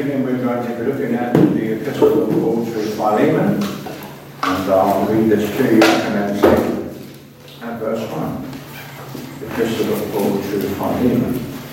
evening we're going to be looking at the Epistle of Paul to Philemon, and I'll read this to you commencing at verse 1. The Epistle of Paul to Philemon.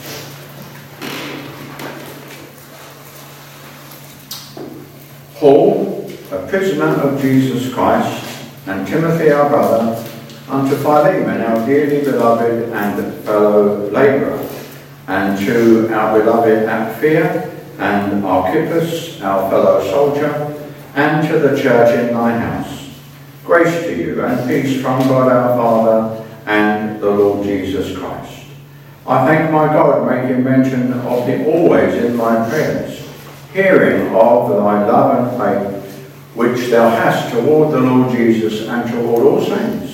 Paul, a prisoner of Jesus Christ, and Timothy our brother, unto Philemon our dearly beloved and fellow labourer, and to our beloved Apphia, and Archippus, our fellow soldier, and to the church in thy house. Grace to you, and peace from God our Father, and the Lord Jesus Christ. I thank my God, making mention of thee always in my prayers, hearing of thy love and faith, which thou hast toward the Lord Jesus, and toward all saints,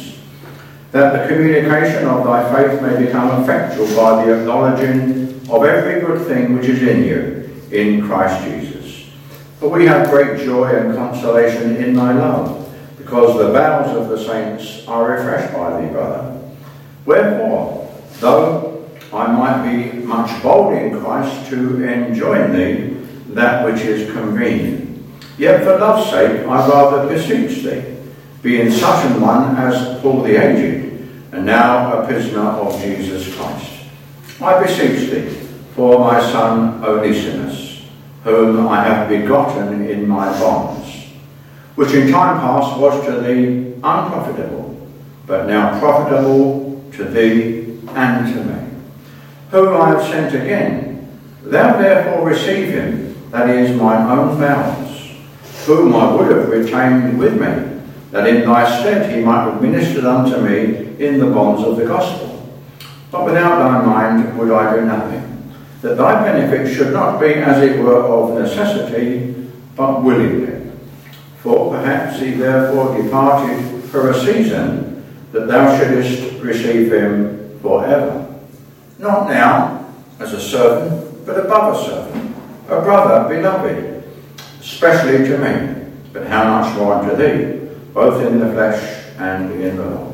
that the communication of thy faith may become effectual by the acknowledging of every good thing which is in you, in Christ Jesus. For we have great joy and consolation in thy love, because the bowels of the saints are refreshed by thee, brother. Wherefore, though I might be much bold in Christ to enjoin thee that which is convenient, yet for love's sake I rather beseech thee, being such an one as Paul the aged, and now a prisoner of Jesus Christ. I beseech thee for my son Onesimus, whom I have begotten in my bonds, which in time past was to thee unprofitable, but now profitable to thee and to me, whom I have sent again. Thou therefore receive him, that is mine own bowels, whom I would have retained with me, that in thy stead he might have ministered unto me in the bonds of the gospel. But without thy mind would I do nothing, that thy benefit should not be as it were of necessity, but willingly. For perhaps he therefore departed for a season, that thou shouldest receive him forever. Not now as a servant, but above a servant, a brother beloved, especially to me, but how much more unto thee, both in the flesh and in the Lord.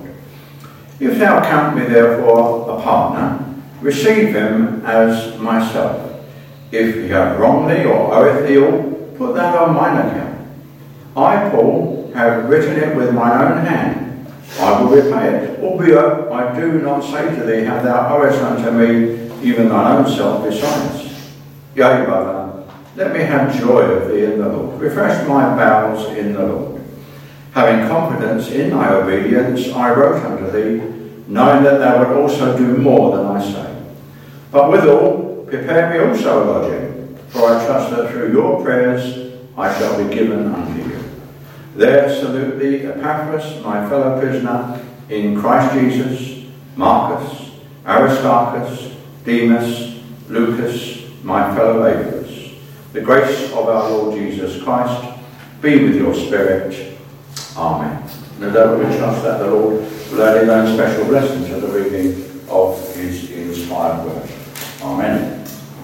If thou count me therefore a partner, receive him as myself. If he hath wronged thee or oweth thee aught, put that on mine account. I, Paul, have written it with mine own hand. I will repay it, albeit I do not say to thee, have thou owest unto me even thine own self besides. Yea, brother, let me have joy of thee in the Lord. Refresh my bowels in the Lord. Having confidence in thy obedience, I wrote unto thee, knowing that thou would also do more than I say. But withal, prepare me also a lodging, for I trust that through your prayers I shall be given unto you. There salute thee Epaphras, my fellow prisoner in Christ Jesus, Marcus, Aristarchus, Demas, Lucas, my fellow labourers. The grace of our Lord Jesus Christ be with your spirit. Amen. No doubt we trust that the Lord will add his own special blessing to the reading of his inspired word. Amen.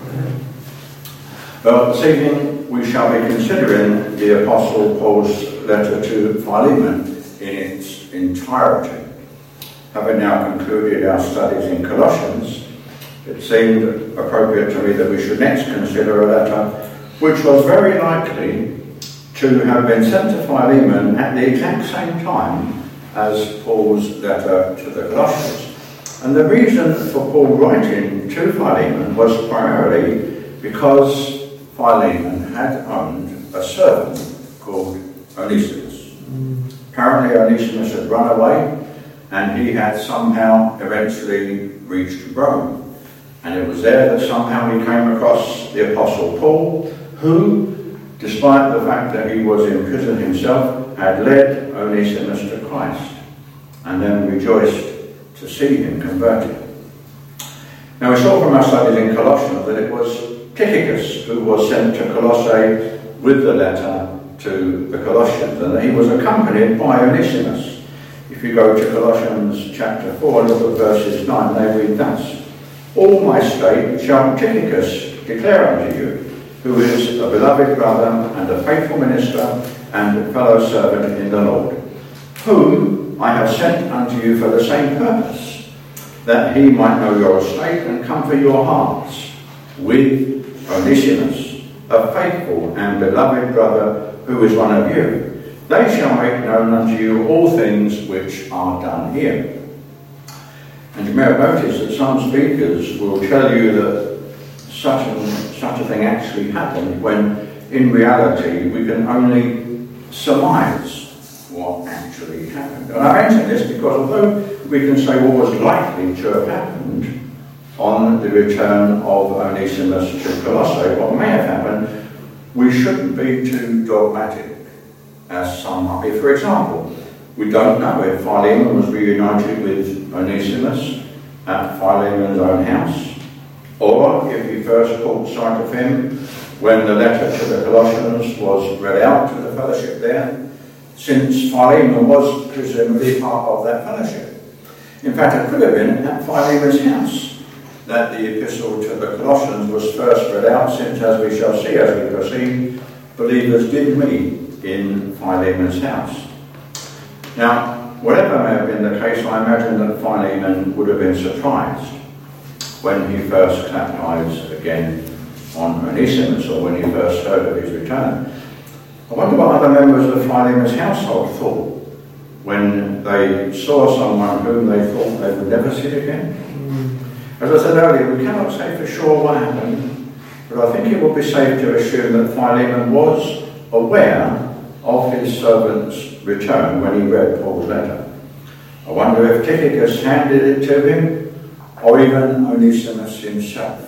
Well, this evening we shall be considering the Apostle Paul's letter to Philemon in its entirety. Having now concluded our studies in Colossians, it seemed appropriate to me that we should next consider a letter which was very likely to have been sent to Philemon at the exact same time as Paul's letter to the Colossians. And the reason for Paul writing to Philemon was primarily because Philemon had owned a servant called Onesimus. Apparently Onesimus had run away, and he had somehow eventually reached Rome. And it was there that somehow he came across the Apostle Paul, who, despite the fact that he was in prison himself, had led Onesimus to Christ, and then rejoiced to see him converted. Now we saw from our studies in Colossians that it was Tychicus who was sent to Colossae with the letter to the Colossians, and that he was accompanied by Onesimus. If you go to Colossians chapter 4, look at verses 9, they read thus: All my state shall Tychicus declare unto you, who is a beloved brother and a faithful minister and fellow servant in the Lord, whom I have sent unto you for the same purpose, that he might know your estate and comfort your hearts, with Onesimus, a faithful and beloved brother who is one of you. They shall make known unto you all things which are done here. And you may have noticed that some speakers will tell you that such a thing actually happened, when in reality we can only surmise what actually happened. And I mention this because although we can say what was likely to have happened on the return of Onesimus to Colossae, what may have happened, we shouldn't be too dogmatic, as some might be. For example, we don't know if Philemon was reunited with Onesimus at Philemon's own house, or if he first caught sight of him when the letter to the Colossians was read out to the fellowship there, since Philemon was presumably part of that fellowship. In fact, it could have been at Philemon's house that the epistle to the Colossians was first read out, since, as we shall see as we proceed, believers did meet in Philemon's house. Now, whatever may have been the case, I imagine that Philemon would have been surprised when he first clapped eyes again on Onesimus, or when he first heard of his return. I wonder what other members of Philemon's household thought when they saw someone whom they thought they would never see again. As I said earlier, we cannot say for sure what happened, but I think it would be safe to assume that Philemon was aware of his servant's return when he read Paul's letter. I wonder if Tychicus handed it to him, or even Onesimus himself.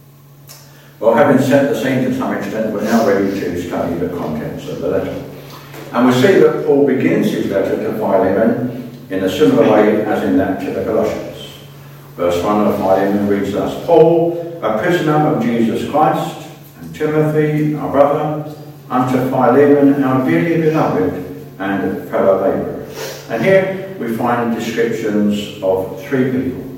Well, having set the scene to some extent, we're now ready to study the contents of the letter. And we see that Paul begins his letter to Philemon in a similar way as in that to the Colossians. Verse 1 of Philemon reads thus: Paul, a prisoner of Jesus Christ, and Timothy, our brother, unto Philemon, our dearly beloved and fellow labourer. And here we find descriptions of three people.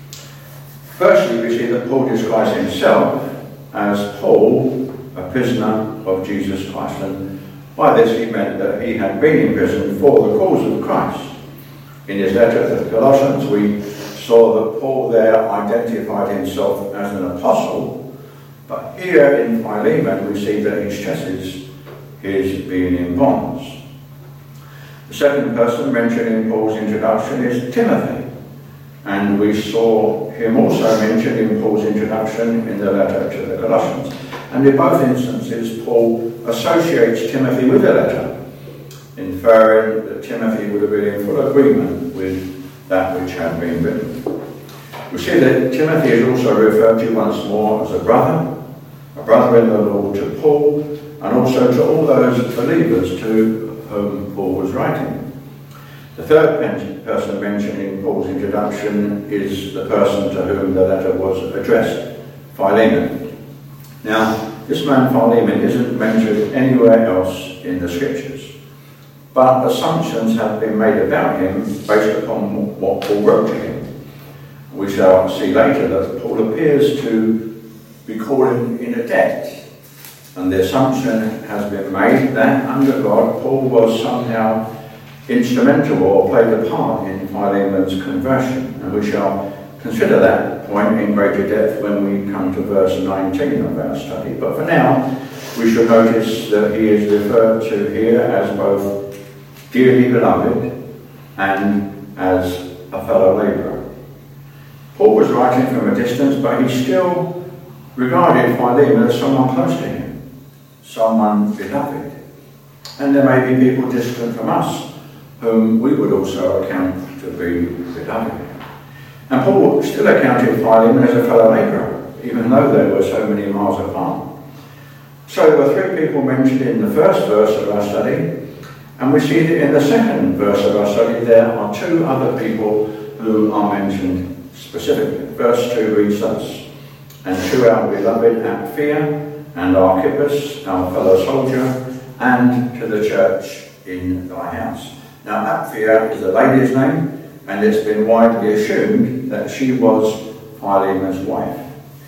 Firstly, we see that Paul describes himself as Paul, a prisoner of Jesus Christ. And by this he meant that he had been in prison for the cause of Christ. In his letter to the Colossians, we saw that Paul there identified himself as an apostle, but here in Philemon we see that he stresses his being in bonds. The second person mentioned in Paul's introduction is Timothy, and we saw him also mentioned in Paul's introduction in the letter to the Colossians. And in both instances, Paul associates Timothy with the letter, inferring that Timothy would have been in full agreement with that which had been written. We see that Timothy is also referred to once more as a brother in the Lord to Paul, and also to all those believers to whom Paul was writing. The third person mentioned in Paul's introduction is the person to whom the letter was addressed, Philemon. Now, this man Philemon isn't mentioned anywhere else in the Scriptures, but assumptions have been made about him based upon what Paul wrote to him. We shall see later that Paul appears to be calling in a debt, and the assumption has been made that under God, Paul was somehow instrumental or played a part in Philemon's conversion, and we shall consider that point in greater depth when we come to verse 19 of our study. But for now, we should notice that he is referred to here as both dearly beloved and as a fellow labourer. Paul was writing from a distance, but he still regarded Philemon as someone close to him, someone beloved. And there may be people distant from us whom we would also account to be beloved. And Paul still accounted Philemon as a fellow labourer, even though they were so many miles apart. So there were three people mentioned in the first verse of our study, and we see that in the second verse of our study there are two other people who are mentioned specifically. Verse 2 reads thus: And to our beloved Apphia and Archippus, our fellow soldier, and to the church in thy house. Now, Apphia is a lady's name, and it's been widely assumed that she was Philemon's wife.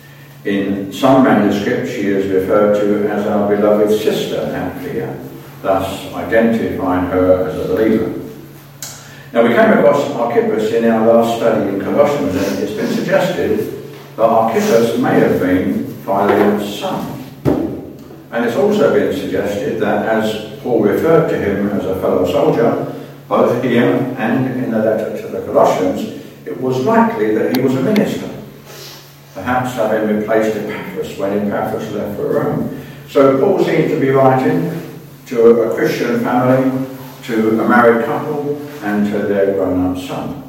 In some manuscripts, she is referred to as our beloved sister Apphia, thus identifying her as a believer. Now, we came across Archippus in our last study in Colossians, and it's been suggested that Archippus may have been Philemon's son. And it's also been suggested that as Paul referred to him as a fellow soldier, both here and in the letter to the Colossians, it was likely that he was a minister, perhaps having replaced Epaphras when Epaphras left for Rome. So Paul seemed to be writing to a Christian family, to a married couple, and to their grown-up son.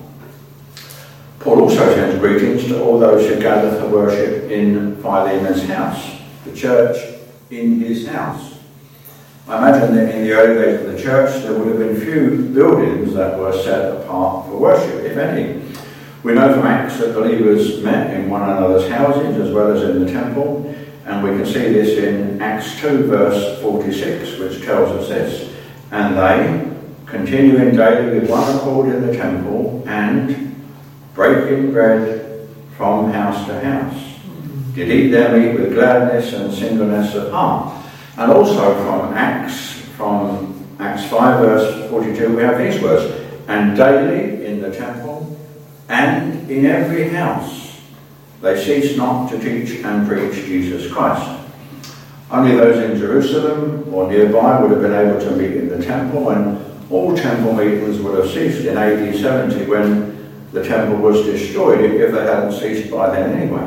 Paul also sends greetings to all those who gather for worship in Philemon's house, the church in his house. I imagine that in the early days of the church there would have been few buildings that were set apart for worship, if any. We know from Acts that believers met in one another's houses as well as in the temple, and we can see this in Acts 2 verse 46, which tells us this: "And they, continuing daily with one accord in the temple, and breaking bread from house to house, did eat their meat with gladness and singleness of heart." And also from Acts 5 verse 42, we have these words: "And daily in the temple and in every house they ceased not to teach and preach Jesus Christ." Only those in Jerusalem or nearby would have been able to meet in the temple, and all temple meetings would have ceased in AD 70 when the temple was destroyed, if they hadn't ceased by then anyway.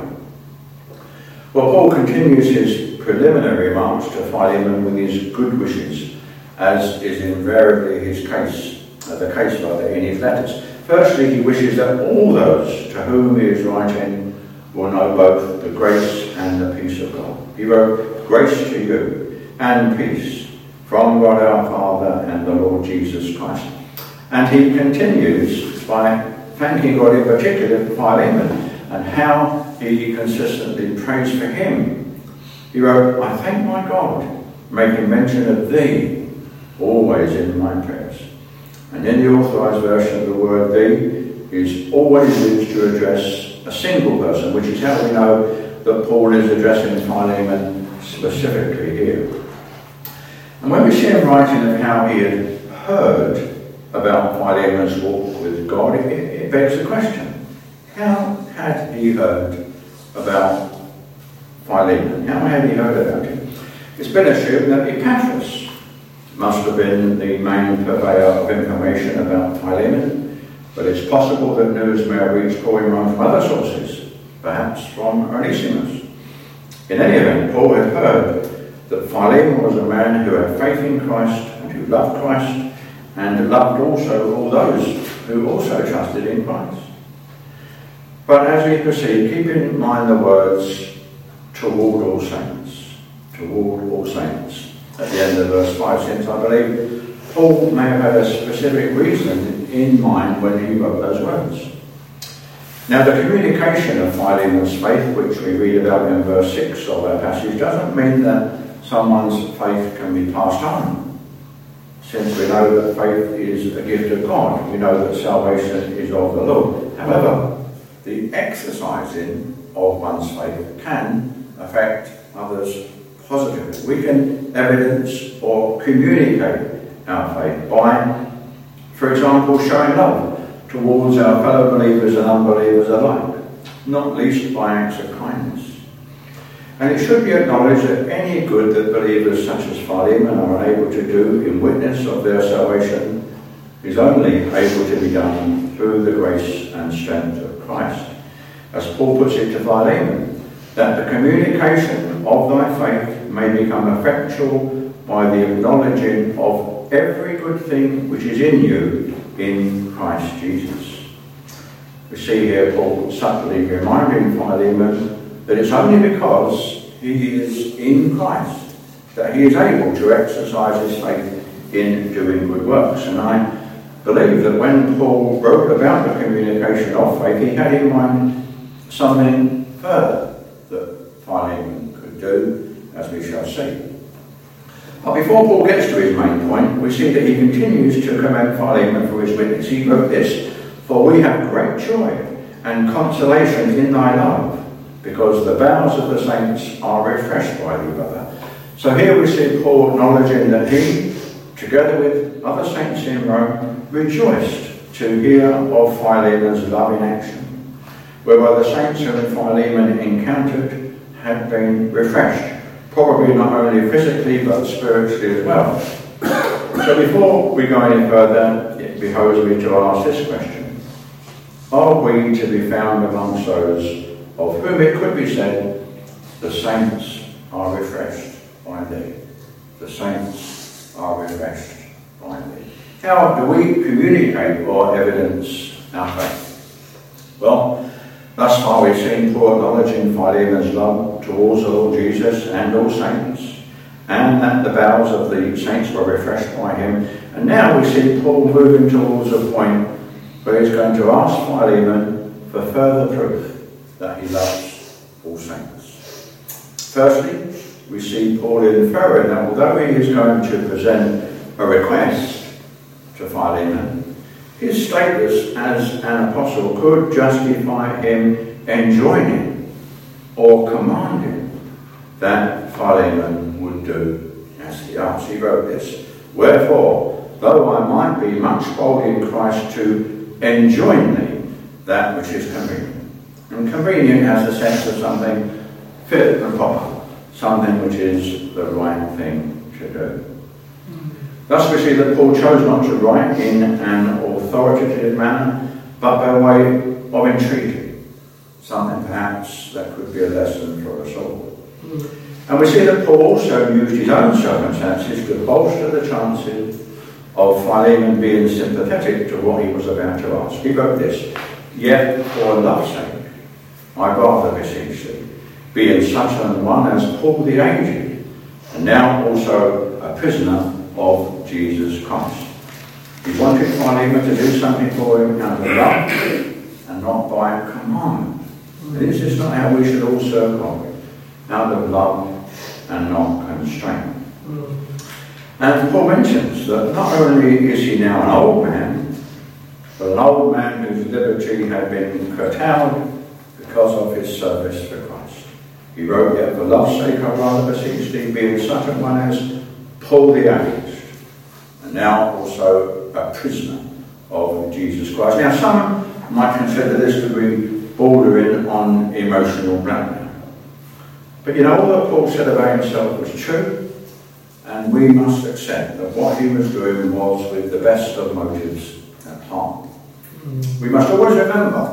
Well, Paul continues his preliminary remarks to Philemon with his good wishes, as is invariably the case in his letters. Firstly, he wishes that all those to whom he is writing will know both the grace and the peace of God. He wrote, "Grace to you and peace from God our Father and the Lord Jesus Christ." And he continues by thanking God in particular for Philemon and how he consistently prays for him. He wrote, "I thank my God, making mention of thee always in my prayers." And in the authorized version, the word "thee" is always used to address a single person, which is how we know that Paul is addressing Philemon specifically here. And when we see him writing of how he had heard about Philemon's walk with God, it begs the question: how had he heard about Philemon? How had he heard about him? It's been assumed that Epaphras must have been the main purveyor of information about Philemon, but it's possible that news may have reached Paul in Rome from other sources, perhaps from Onesimus. In any event, Paul had heard that Philemon was a man who had faith in Christ and who loved Christ, and loved also all those who also trusted in Christ. But as we proceed, keep in mind the words "toward all saints," toward all saints, at the end of verse 5, since I believe Paul may have had a specific reason in mind when he wrote those words. Now, the communication of Philemon's faith, which we read about in verse 6 of our passage, doesn't mean that someone's faith can be passed on. Since we know that faith is a gift of God, we know that salvation is of the Lord. However, the exercising of one's faith can affect others positively. We can evidence or communicate our faith by, for example, showing love towards our fellow believers and unbelievers alike, not least by acts of kindness. And it should be acknowledged that any good that believers such as Philemon are able to do in witness of their salvation is only able to be done through the grace and strength of Christ. As Paul puts it to Philemon, that the communication of thy faith may become effectual by the acknowledging of every good thing which is in you in Christ Jesus. We see here Paul subtly reminding Philemon that it's only because he is in Christ that he is able to exercise his faith in doing good works. And I believe that when Paul wrote about the communication of faith, he had in mind something further that Philemon could do, as we shall see. But before Paul gets to his main point, we see that he continues to commend Philemon for his witness. He wrote this: "For we have great joy and consolation in thy love, because the bowels of the saints are refreshed by thee, brother." So here we see Paul acknowledging that he, together with other saints in Rome, rejoiced to hear of Philemon's love in action, whereby the saints whom Philemon encountered had been refreshed probably not only physically but spiritually as well. So before we go any further, it behoves me to ask this question. Are we to be found amongst those of whom it could be said, the saints are refreshed by thee? The saints are refreshed by thee. How do we communicate or evidence our faith? Well, thus far we've seen Paul acknowledging Philemon's love towards the Lord Jesus and all saints, and that the bowels of the saints were refreshed by him. And now we see Paul moving towards a point where he's going to ask Philemon for further proof that he loves all saints. Firstly, we see Paul inferring that although he is going to present a request to Philemon, his status as an apostle could justify him enjoining or commanding that Philemon would do as he asked. He wrote this, "Wherefore, though I might be much bold in Christ to enjoin thee that which is convenient." And convenient has the sense of something fit and proper, something which is the right thing to do. Thus we see that Paul chose not to write in an authoritative manner, but by way of entreaty, something perhaps that could be a lesson for us all. And we see that Paul also used his own circumstances to bolster the chances of Philemon being sympathetic to what he was about to ask. He wrote this, "Yet for love's sake, I rather beseech thee, being such an one as Paul the aged, and now also a prisoner of Jesus Christ." He wanted Philemon to do something for him out of love and not by command. This is not how we should all serve God, out of love and not constraint. And Paul mentions that not only is he now an old man, but an old man whose liberty had been curtailed because of his service for Christ. He wrote, "Yet for love's sake I rather beseech thee, being such a one as Paul the aged, and now also a prisoner of Jesus Christ." Now some might consider this to be bordering on emotional blackmail. But you know, all that Paul said about himself was true, and we must accept that what he was doing was with the best of motives at heart. We must always remember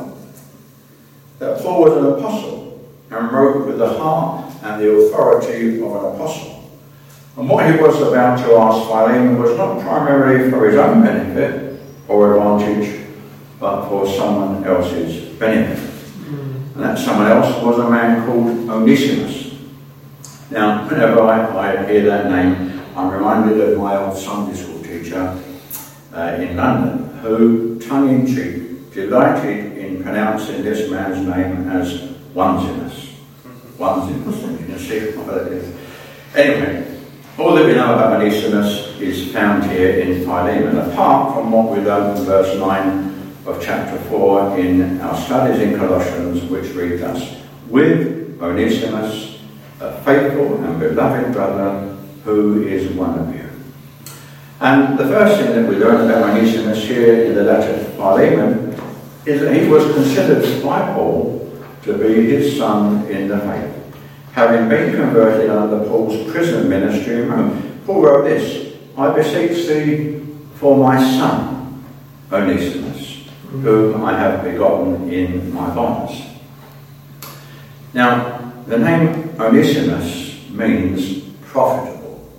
that Paul was an apostle and wrote with the heart and the authority of an apostle. And what he was about to ask Philemon was not primarily for his own benefit or advantage, but for someone else's benefit. And that someone else was a man called Onesimus. Now, whenever I hear that name, I'm reminded of my old Sunday school teacher in London, who, tongue-in-cheek, delighted in pronouncing this man's name as Onesimus. Onesimus, you can see what it is. Anyway, all that we know about Onesimus is found here in Philemon, apart from what we learn from verse 9 of chapter 4 in our studies in Colossians, which reads us, "With Onesimus, a faithful and beloved brother, who is one of you." And the first thing that we learn about Onesimus here in the letter to Philemon is that he was considered by Paul to be his son in the faith, having been converted under Paul's prison ministry in Rome. Paul wrote this, "I beseech thee for my son, Onesimus, whom I have begotten in my bonds." Now, the name Onesimus means profitable.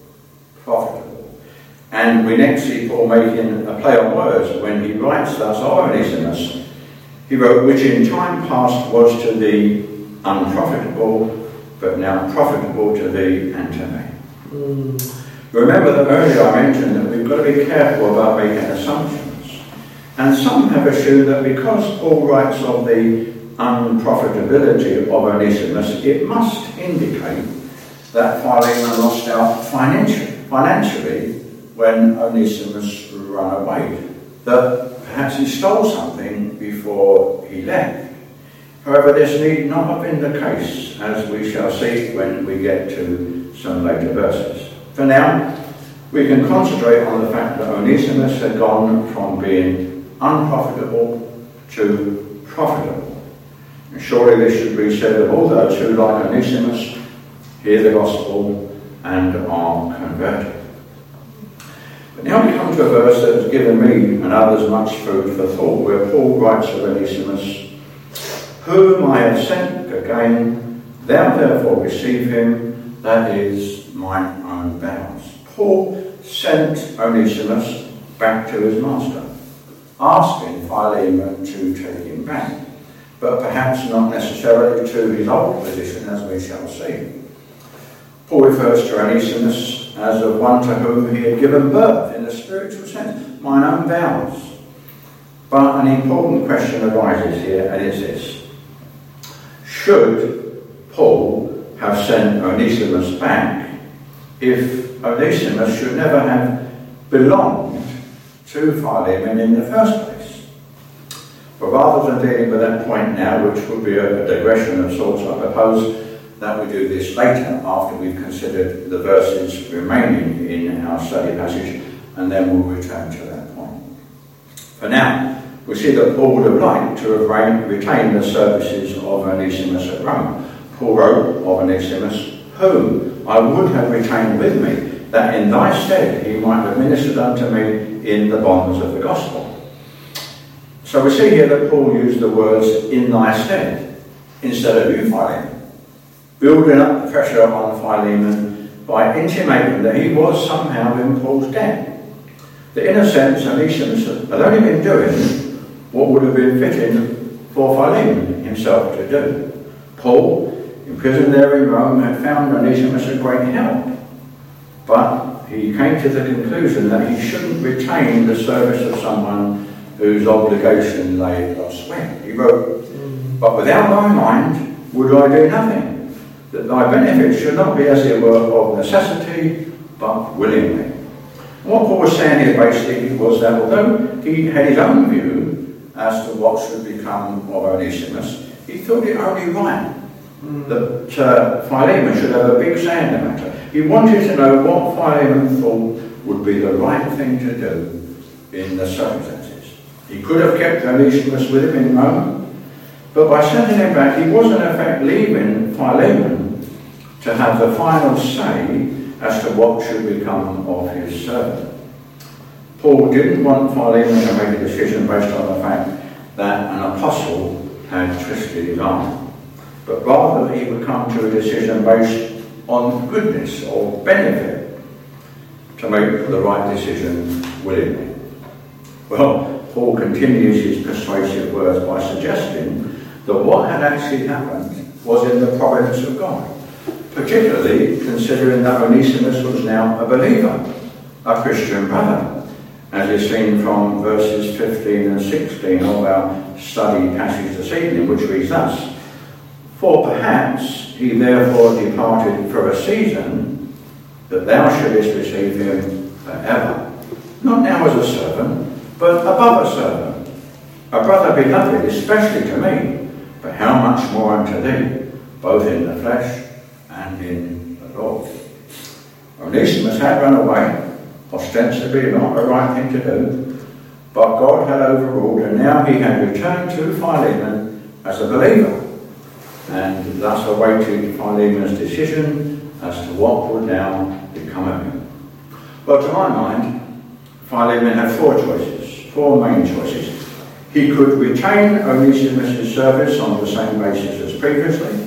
And we next see Paul making a play on words when he writes thus of Onesimus. He wrote, "Which in time past was to thee unprofitable, but now profitable to thee and to me." Remember that earlier I mentioned that we've got to be careful about making assumptions. And some have assumed that because Paul writes of the unprofitability of Onesimus, it must indicate that Philemon lost out financially when Onesimus ran away, that perhaps he stole something before he left. However, this need not have been the case, as we shall see when we get to some later verses. For now, we can concentrate on the fact that Onesimus had gone from being unprofitable to profitable. And surely this should be said of all those who, like Onesimus, hear the gospel, and are converted. But now we come to a verse that has given me and others much food for thought, where Paul writes of Onesimus, whom I have sent again, thou therefore receive him, that is mine own bowels. Paul sent Onesimus back to his master, asking Philemon to take him back, but perhaps not necessarily to his old position, as we shall see. Paul refers to Onesimus as of one to whom he had given birth in a spiritual sense, mine own bowels. But an important question arises here, and it's this. Should Paul have sent Onesimus back if Onesimus should never have belonged to Philemon in the first place? But rather than dealing with that point now, which would be a digression of sorts, I propose that we do this later after we've considered the verses remaining in our study passage, and then we'll return to that point. For now, we see that Paul would have liked to have retained the services of Onesimus at Rome. Paul wrote of Onesimus, whom I would have retained with me, that in thy stead he might have ministered unto me in the bonds of the gospel. So we see here that Paul used the words in thy stead instead of you, Philemon, building up the pressure on Philemon by intimating that he was somehow in Paul's debt. That in a sense, Onesimus had only been doing what would have been fitting for Philemon himself to do. Paul, imprisoned there in Rome, had found Onesimus a great help, but he came to the conclusion that he shouldn't retain the service of someone whose obligation lay elsewhere. He wrote, but without thy mind would I do nothing, that thy benefit should not be as it were of necessity, but willingly. And what Paul was saying here basically was that although he had his own view as to what should become of Onesimus, he thought it only right that Philemon should have a big say in the matter. He wanted to know what Philemon thought would be the right thing to do in the circumstances. He could have kept Onesimus with him in Rome, but by sending him back, he was in effect leaving Philemon to have the final say as to what should become of his servant. Paul didn't want Philemon to make a decision based on the fact that an apostle had twisted his arm, but rather he would come to a decision based on goodness or benefit to make the right decision willingly. Well, Paul continues his persuasive words by suggesting that what had actually happened was in the providence of God, particularly considering that Onesimus was now a believer, a Christian brother, as is seen from verses 15 and 16 of our study passage this evening, which reads thus, for perhaps he therefore departed for a season, that thou shouldest receive him forever, not now as a servant, but above a servant, a brother beloved, especially to me, but how much more unto thee, both in the flesh and in the Lord. Onesimus had run away, ostensibly not the right thing to do, but God had overruled, and now he had returned to Philemon as a believer, and thus awaited Philemon's decision as to what would now become of him. Well, to my mind, Philemon had four main choices. He could retain Onesimus' service on the same basis as previously.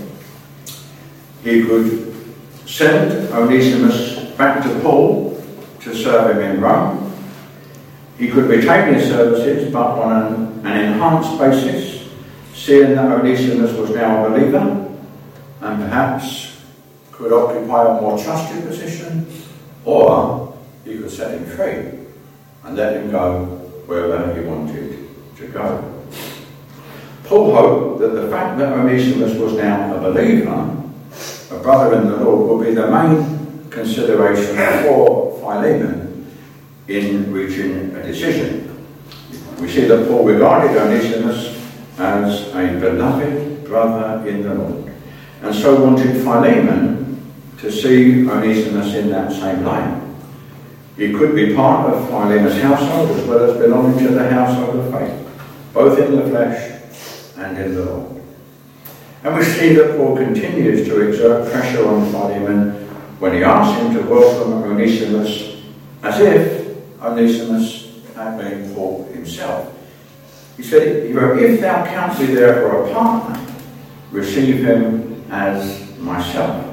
He could send Onesimus back to Paul to serve him in Rome. He could retain his services, but on an enhanced basis, seeing that Onesimus was now a believer, and perhaps could occupy a more trusted position, or he could set him free and let him go wherever he wanted to go. Paul hoped that the fact that Onesimus was now a believer, a brother in the Lord, would be the main consideration for Philemon in reaching a decision. We see that Paul regarded Onesimus as a beloved brother in the Lord, and so wanted Philemon to see Onesimus in that same light. He could be part of Philemon's household as well as belonging to the household of faith, both in the flesh and in the Lord. And we see that Paul continues to exert pressure on Philemon when he asks him to welcome Onesimus as if Onesimus had been Paul himself. He said, if thou canst be there for a partner, receive him as myself.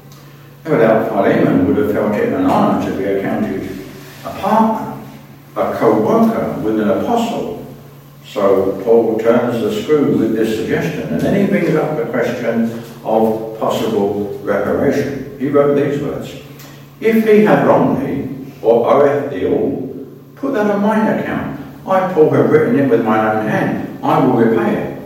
No doubt Philemon would have felt it an honour to be accounted a partner, a co-worker with an apostle. So Paul turns the screw with this suggestion, and then he brings up the question of possible reparation. He wrote these words: if he had wronged thee, or oweth thee all, put that on mine account. I, Paul, have written it with mine own hand. I will repay it.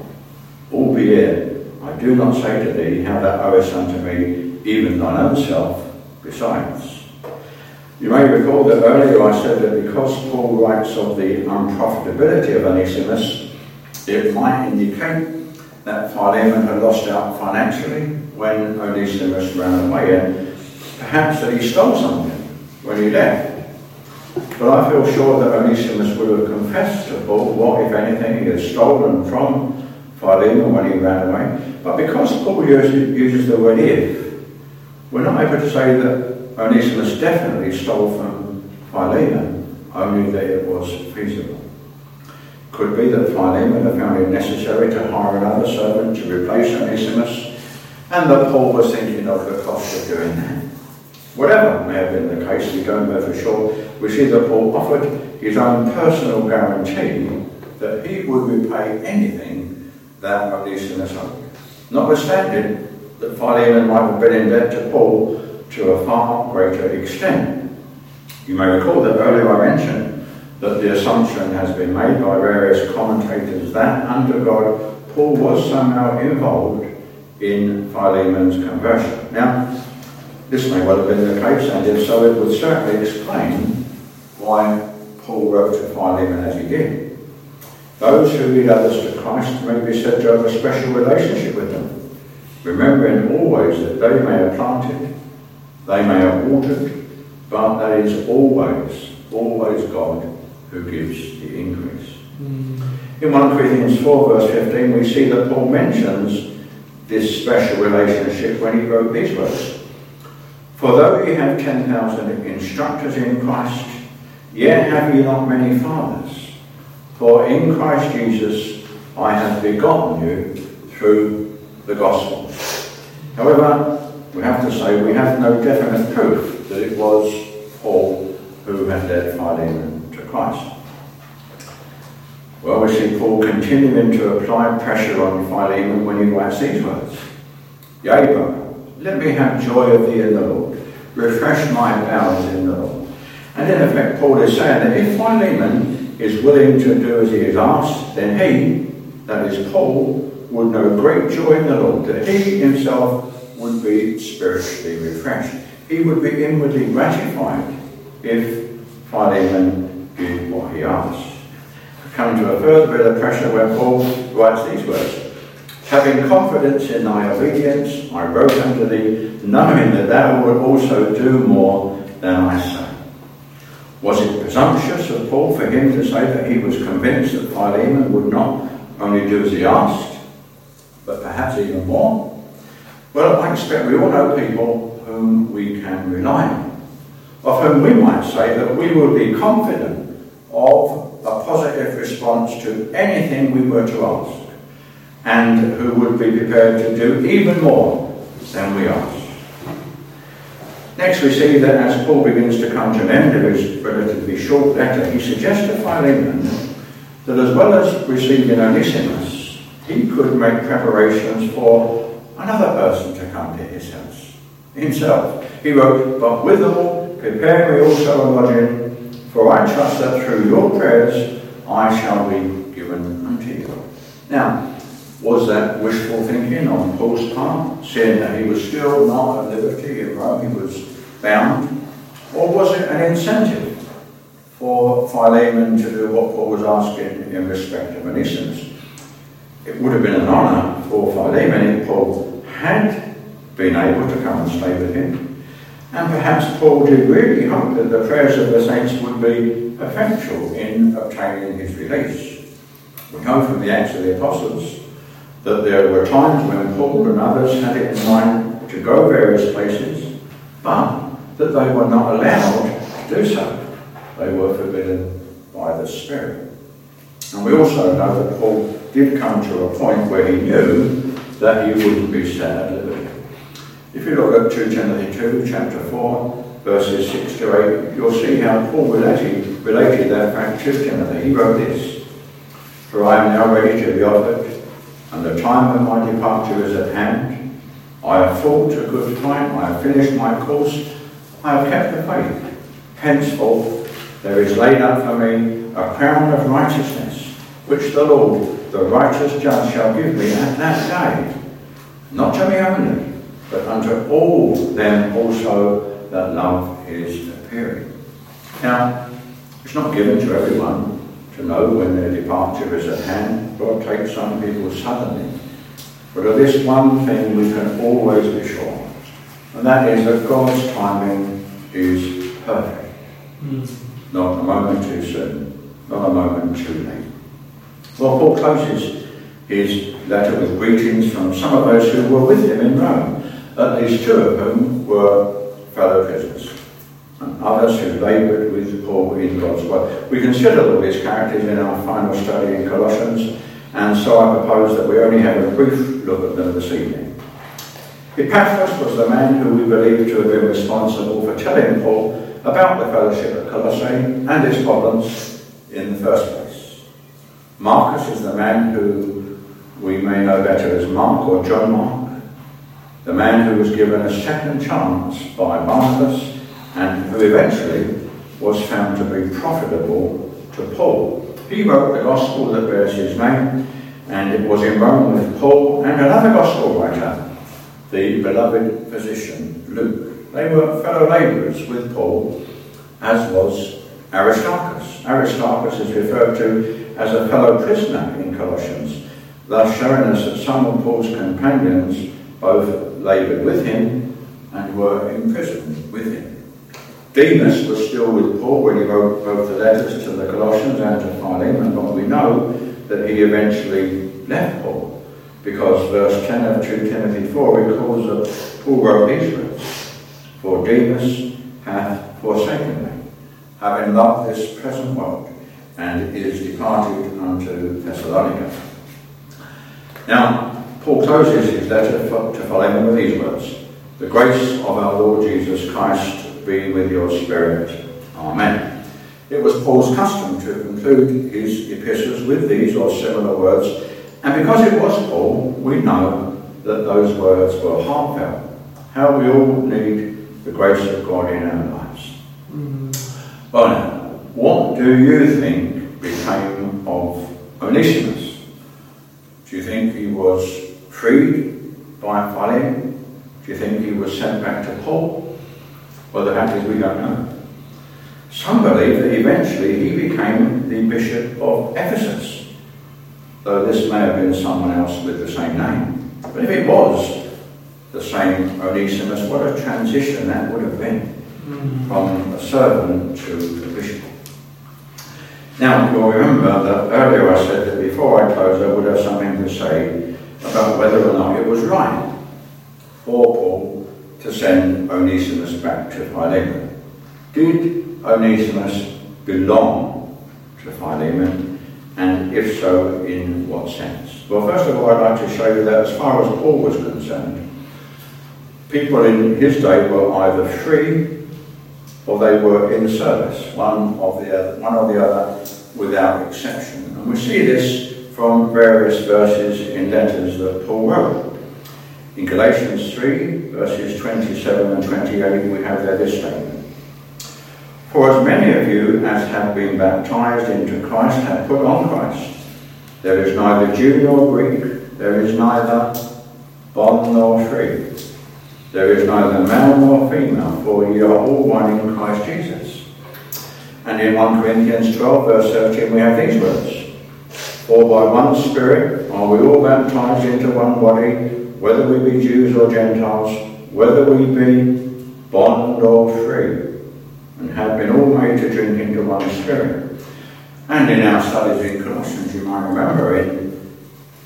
Albeit, I do not say to thee how thou owest unto me, even thine own self besides. You may recall that earlier I said that because Paul writes of the unprofitability of Onesimus, it might indicate that Philemon had lost out financially when Onesimus ran away, and perhaps that he stole something when he left. But I feel sure that Onesimus would have confessed to Paul what, if anything, he had stolen from Philemon when he ran away. But because Paul uses the word if, we're not able to say that Onesimus definitely stole from Philemon, only that it was feasible. Could be that Philemon had found it necessary to hire another servant to replace Onesimus, and that Paul was thinking of the cost of doing that. Whatever may have been the case, we don't know for sure. We see that Paul offered his own personal guarantee that he would repay anything that Onesimus owed. Notwithstanding that Philemon might have been in debt to Paul to a far greater extent. You may recall that earlier I mentioned that the assumption has been made by various commentators that under God, Paul was somehow involved in Philemon's conversion. Now, this may well have been the case, and if so, it would certainly explain why Paul wrote to Philemon as he did. Those who lead others to Christ may be said to have a special relationship with them, remembering always that they may have planted, they may have watered, but that is always God who gives the increase. In 1 Corinthians 4 verse 15 we see that Paul mentions this special relationship when he wrote these words: for though ye have 10,000 instructors in Christ, yet have ye not many fathers. For in Christ Jesus I have begotten you through the gospel. However, we have to say we have no definite proof that it was Paul who had led Philemon to Christ. Well, we see Paul continuing to apply pressure on Philemon when he writes these words: yea, brother, let me have joy of thee in the Lord. Refresh my bowels in the Lord. And in effect, Paul is saying that if Philemon is willing to do as he is asked, then he, that is Paul, would know great joy in the Lord, that he himself would be spiritually refreshed. He would be inwardly gratified if Philemon did what he asked. We come to a further bit of pressure when Paul writes these words: having confidence in thy obedience, I wrote unto thee, knowing that thou would also do more than I say. Was it presumptuous of Paul for him to say that he was convinced that Philemon would not only do as he asked, but perhaps even more? Well, I expect we all know people whom we can rely on, of whom we might say that we would be confident of a positive response to anything we were to ask, and who would be prepared to do even more than we ask. Next we see that as Paul begins to come to an end of his relatively short letter, he suggests to Philemon that as well as receiving Onesimus, he could make preparations for another person to come to his house, himself. He wrote, but withal, prepare me also a lodging, for I trust that through your prayers I shall be given unto you. Now, was that wishful thinking on Paul's part, seeing that he was still not at liberty in Rome, he was bound? Or was it an incentive for Philemon to do what Paul was asking in respect of Onesimus? It would have been an honour for Philemon if Paul had been able to come and stay with him. And perhaps Paul did really hope that the prayers of the saints would be effectual in obtaining his release. We know from the Acts of the Apostles that there were times when Paul and others had it in mind to go various places, but that they were not allowed to do so. They were forbidden by the Spirit. And we also know that Paul did come to a point where he knew that he wouldn't be set at liberty. If you look at 2 Timothy 2, chapter 4, verses 6 to 8, you'll see how Paul related that fact to Timothy. He wrote this: "For I am now ready to be offered, and the time of my departure is at hand. I have fought a good fight, I have finished my course, I have kept the faith. Henceforth there is laid up for me a crown of righteousness, which the Lord, the righteous judge, shall give me at that day, not to me only, but unto all them also that love his appearing." Now, it's not given to everyone to know when their departure is at hand. God takes some people suddenly. But of this one thing we can always be sure, and that is that God's timing is perfect. Not a moment too soon, not a moment too late. Well, Paul closes his letter with greetings from some of those who were with him in Rome, at least 2 of whom were fellow prisoners, and others who laboured with Paul in God's word. We considered all these characters in our final study in Colossians, and so I propose that we only have a brief look at them this evening. Epaphras was the man who we believe to have been responsible for telling Paul about the fellowship at Colossae and its problems in the first place. Marcus is the man who we may know better as Mark or John Mark, the man who was given a second chance by Barnabas and who eventually was found to be profitable to Paul. He wrote the gospel that bears his name, and it was in Rome with Paul and another gospel writer, the beloved physician Luke. They were fellow labourers with Paul, as was Aristarchus. Aristarchus is referred to as a fellow prisoner in Colossians, thus showing us that some of Paul's companions both laboured with him and were imprisoned with him. Demas was still with Paul when he wrote both the letters to the Colossians and to Philemon, but we know that he eventually left Paul, because verse 10 of 2 Timothy 4 recalls that Paul wrote these words: "For Demas hath forsaken me, having loved this present world, and is departed unto Thessalonica." Now, Paul closes his letter to Philemon with these words: "The grace of our Lord Jesus Christ be with your spirit. Amen." It was Paul's custom to conclude his epistles with these or similar words, and because it was Paul, we know that those words were heartfelt. How we all need the grace of God in our lives. Well now, what do you think became of Onesimus? Do you think he was freed by Philemon? Do you think he was sent back to Paul? Well, the fact is we don't know. Some believe that eventually he became the Bishop of Ephesus, though this may have been someone else with the same name. But if it was the same Onesimus, what a transition that would have been from a servant to the bishop. Now, you'll remember that earlier I said that before I close I would have something to say about whether or not it was right for Paul to send Onesimus back to Philemon. Did Onesimus belong to Philemon, and if so, in what sense? Well, first of all, I'd like to show you that as far as Paul was concerned, people in his day were either free or they were in service, one or the other without exception. And we see this from various verses in letters that Paul wrote. In Galatians 3, verses 27 and 28, we have there this statement: "For as many of you as have been baptized into Christ have put on Christ. There is neither Jew nor Greek, there is neither bond nor free. There is neither male nor female, for ye are all one in Christ Jesus." And in 1 Corinthians 12, verse 13, we have these words: "For by one Spirit are we all baptized into one body, whether we be Jews or Gentiles, whether we be bond or free, and have been all made to drink into one Spirit." And in our studies in Colossians, you might remember in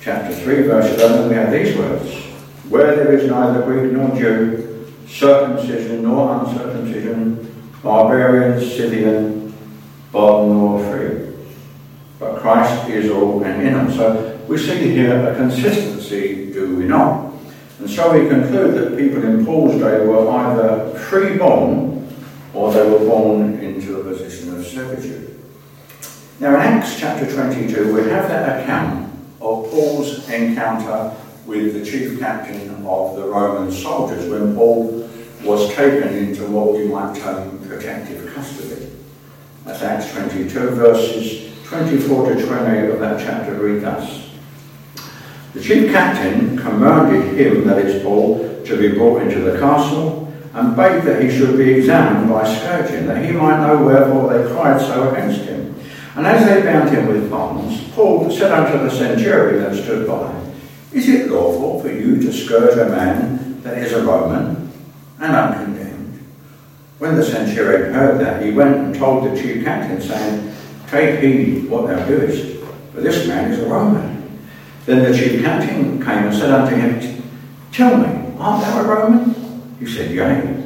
chapter 3, verse 11, we have these words: "Where there is neither Greek nor Jew, circumcision nor uncircumcision, barbarian, Scythian, bond nor free, but Christ is all and in all." So we see here a consistency, do we not? And so we conclude that people in Paul's day were either free-born or they were born into a position of servitude. Now in Acts chapter 22 we have that account of Paul's encounter with the chief captain of the Roman soldiers when Paul was taken into what we might term protective custody. That's Acts 22, verses 24 to 28 of that chapter read thus: "The chief captain commanded him," that is Paul, "to be brought into the castle, and begged that he should be examined by scourging, that he might know wherefore they cried so against him. And as they bound him with bonds, Paul said unto the centurion that stood by, Is it lawful for you to scourge a man that is a Roman, and uncondemned? When the centurion heard that, he went and told the chief captain, saying, Take heed what thou doest, for this man is a Roman. Then the chief captain came and said unto him, Tell me, art thou a Roman? He said, Yea.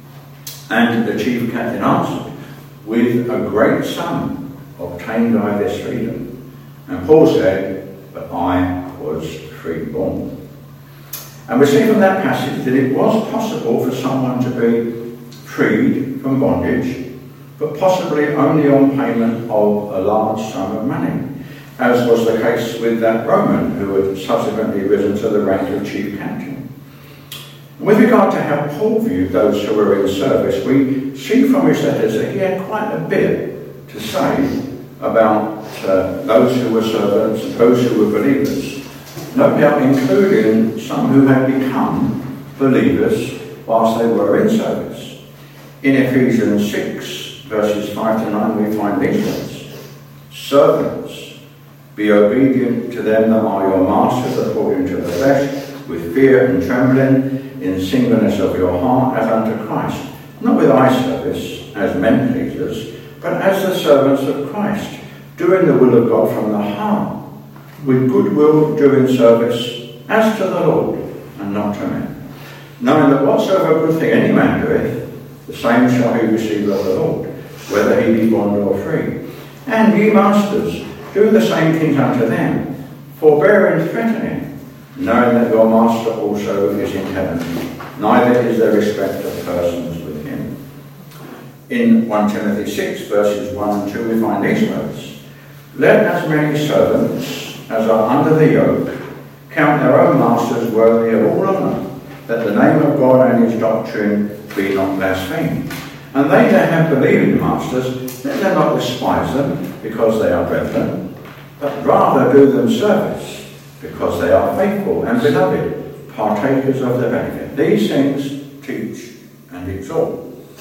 And the chief captain answered, With a great sum obtained I this freedom. And Paul said, But I was free-born. And we see from that passage that it was possible for someone to be freed from bondage, but possibly only on payment of a large sum of money, as was the case with that Roman who had subsequently risen to the rank of chief captain. With regard to how Paul viewed those who were in service, we see from his letters that he had quite a bit to say about those who were servants and those who were believers, no doubt including some who had become believers whilst they were in service. In Ephesians 6, verses 5 to 9, we find these words: Servants, be obedient to them that are your masters according to the flesh, with fear and trembling, in singleness of your heart, as unto Christ, not with eye service, as men pleasers, but as the servants of Christ, doing the will of God from the heart, with good will doing service, as to the Lord, and not to men, knowing that whatsoever good thing any man doeth, the same shall he receive of the Lord, whether he be bond or free. And ye masters, do the same things unto them, forbearing threatening, knowing that your master also is in heaven, neither is there respect of persons with him. In 1 Timothy 6, verses 1 and 2, we find these words: Let as many servants as are under the yoke count their own masters worthy of all honour, that the name of God and his doctrine be not blasphemed. And they that have believing masters, let them not despise them, because they are brethren, but rather do them service, because they are faithful and beloved, partakers of the benefit. These things teach and exhort.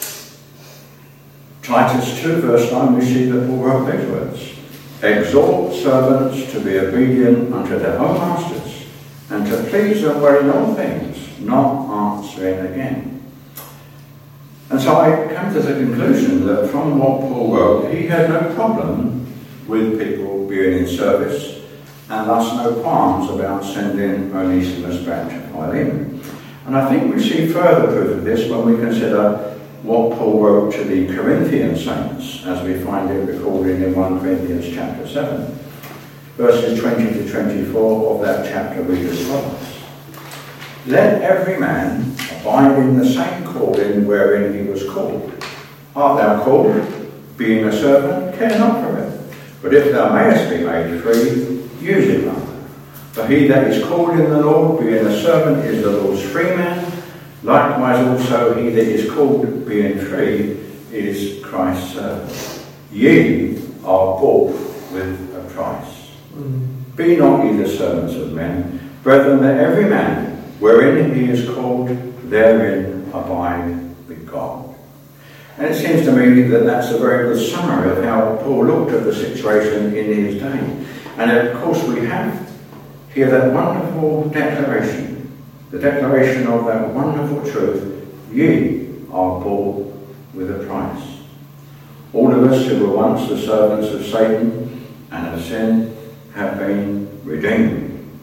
Titus 2, verse 9, we see that Paul wrote these words: Exhort servants to be obedient unto their own masters, and to please them well in all things, not answering again. And so I come to the conclusion that from what Paul wrote, he had no problem with people being in service, and thus no qualms about sending Onesimus back to Philemon. And I think we see further proof of this when we consider what Paul wrote to the Corinthian saints, as we find it recorded in 1 Corinthians chapter 7. Verses 20 to 24 of that chapter read as follows: Let every man abide in the same calling wherein he was called. Art thou called, being a servant, care not for it. But if thou mayest be made free, use it rather. For he that is called in the Lord, being a servant, is the Lord's free man. Likewise also he that is called, being free, is Christ's servant. Ye are bought with a price. Be not ye the servants of men, brethren, that every man, wherein he is called, therein abide with God. And it seems to me that that's a very good summary of how Paul looked at the situation in his day. And of course we have here that wonderful declaration, the declaration of that wonderful truth: ye are bought with a price. All of us who were once the servants of Satan and of sin have been redeemed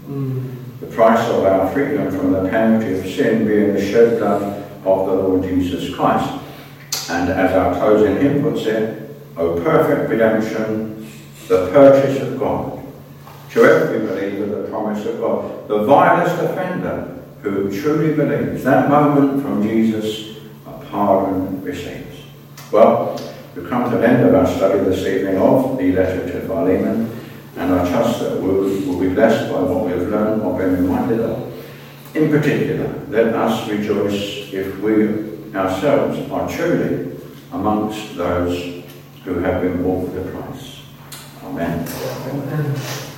The price of our freedom from the penalty of sin being the shed blood of the Lord Jesus Christ. And as our closing hymn puts it, O perfect redemption, the purchase of God. To every believer, the promise of God. The vilest offender who truly believes, that moment from Jesus, a pardon receives. Well, we've come to the end of our study this evening of the letter to Philemon, and I trust that we'll be blessed by what we've learned or been reminded of. In particular, let us rejoice if we ourselves are truly amongst those who have been bought with a price. Amen. Amen.